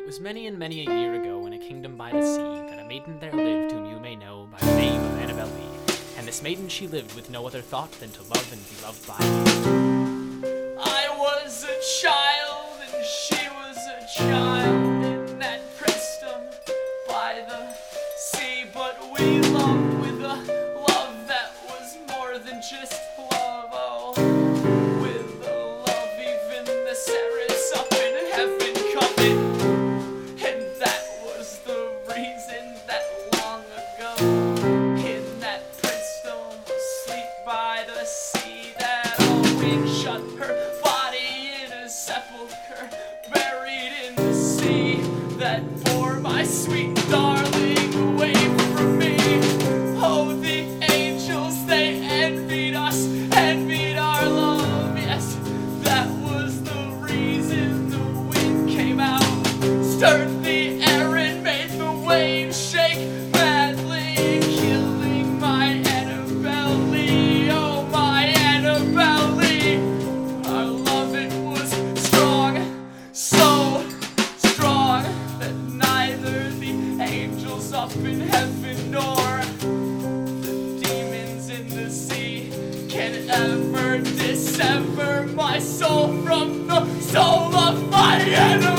It was many and many a year ago in a kingdom by the sea that a maiden there lived whom you may know by the name of Annabel Lee. And this maiden she lived with no other thought than to love and be loved by you. I was a child and she was a child in that princedom by the sea, but we loved with a love that was more than just love. Oh, with a love even the Sarah's up in heaven coming, and that was the reason that long ago in that princedom asleep by the sea that always shut her body in a sepulcher buried in the sea that bore my sweet darling away from me. Oh, the angels, they envied us, envied our love, yes, that was the reason the wind came out, stirred the air and made the waves shake madly, killing my Annabel Lee, oh my Annabel Lee. Our love, it was strong, so strong, that neither the angels up in heaven nor the demons in the sea can ever dissever my soul from the soul of my Annabel.